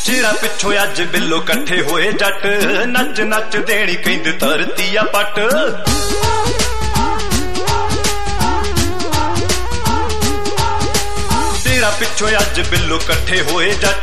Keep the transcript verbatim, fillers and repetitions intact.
ਚਿਹਰਾ ਪਿੱਛੋਂ ਅੱਜ ਬਿੱਲੋ ਇਕੱਠੇ ਹੋਏ ਜੱਟ ਨੱਚ ਨੱਚ ਦੇਣੀ ਕਹਿੰਦੇ ਧਰਤੀ ਆ ਪੱਟ ਤੇਰਾ ਪਿੱਛੋਂ ਅੱਜ ਬਿੱਲੋ ਇਕੱਠੇ ਹੋਏ ਜੱਟ